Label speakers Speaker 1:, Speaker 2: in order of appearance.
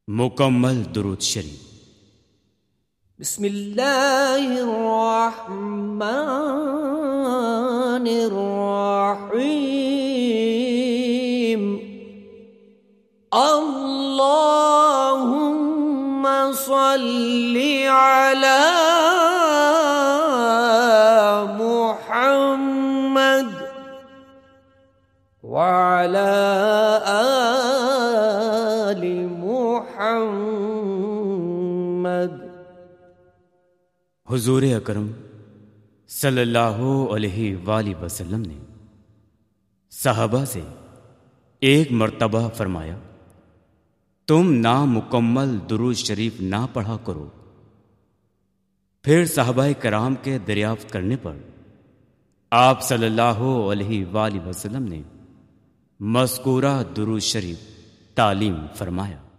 Speaker 1: مکمل درود شریف۔
Speaker 2: بسم اللہ الرحمن الرحیم۔ اللہم صل علی محمد وعلی آل محمد۔
Speaker 1: حضور اکرم صلی اللہ علیہ وآلہ وسلم نے صحابہ سے ایک مرتبہ فرمایا، تم نامکمل درود شریف نہ پڑھا کرو۔ پھر صحابہ کرام کے دریافت کرنے پر آپ صلی اللہ علیہ وآلہ وسلم نے مذکورہ درود شریف تعلیم فرمایا۔